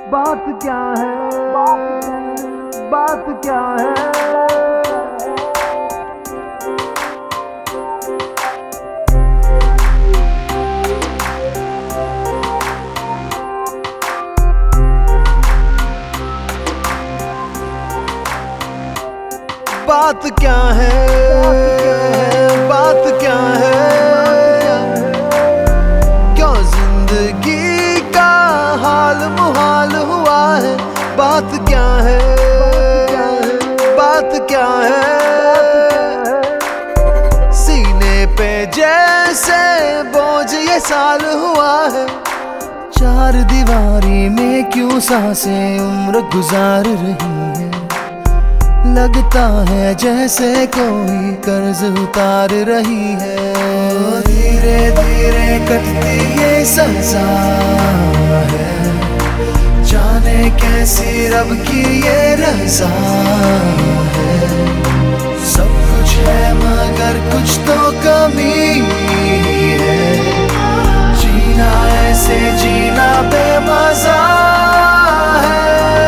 बात क्या है, बात क्या है। बात क्या है, बात क्या है। क्यों जिंदगी का हाल मुहाल हुआ है। बात क्या है, बात क्या है। सीने पे जैसे बोझ ये साल हुआ है। चार दीवारी में क्यों सांसें उम्र गुजार रही है। लगता है जैसे कोई कर्ज उतार रही है। धीरे धीरे कटती ये सजा है। जाने कैसी रब की ये रज़ा है। सब कुछ है मगर कुछ तो कमी है। जीना ऐसे जीना बेमज़ा है।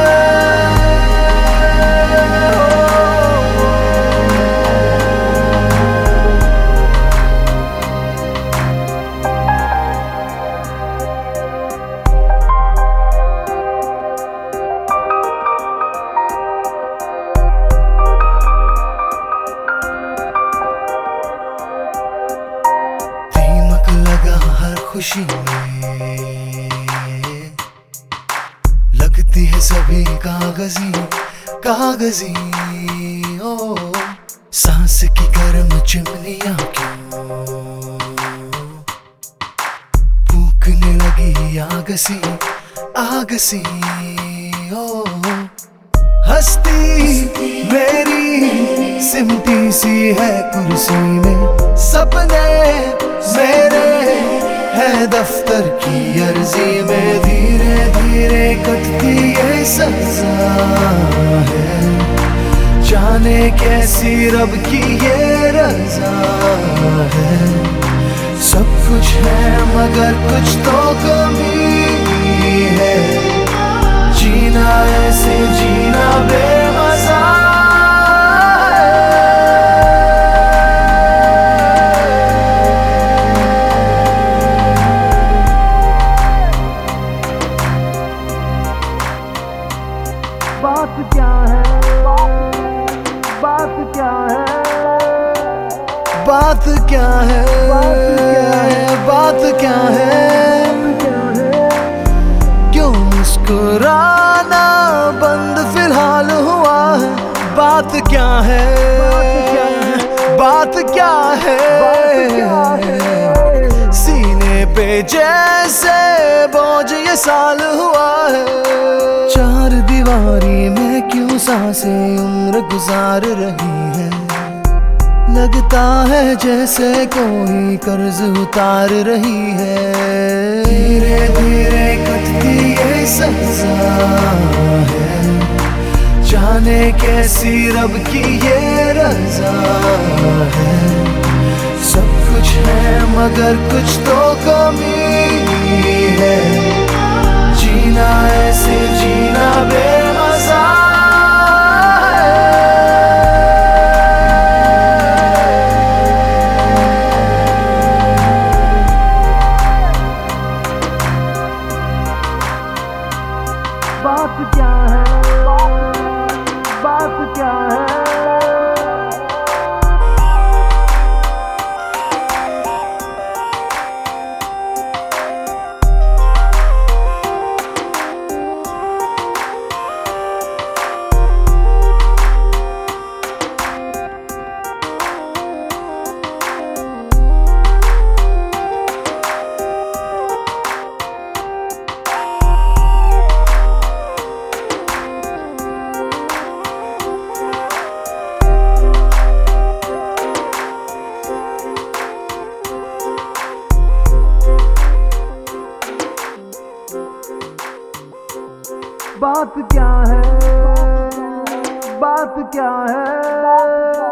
खुशी में लगती है सभी कागजी कागजी। ओ सांस की गर्म चिमनियां क्यों फूकने लगी आग सी आग सी। ओ हस्ती मेरी सिमटी सी है कुर्सी में। सपने मेरे है दफ्तर की अर्जी में। धीरे धीरे कटती ये सजा है। जाने कैसी रब की ये रज़ा है। सब कुछ है मगर कुछ तो कमी है। जीना ऐसे जीना बेमज़ा। बात क्या है, बात क्या है। बात क्या है, बात क्या है। क्यों मुस्कुराना बंद फिलहाल हुआ है। बात क्या है, बात क्या है। सीने पे जैसे बोझ ये साल हुआ है। चार दीवारी में क्यों सांसें उम्र गुजार रही है। लगता है जैसे कोई कर्ज उतार रही है। धीरे धीरे कटती ये सजा है। जाने कैसी रब की ये रज़ा है। सब कुछ है मगर कुछ तो कमी है। जीना ऐसे जीना बेमज़ा है। बात क्या है, बात क्या है। बात क्या है, बात क्या है।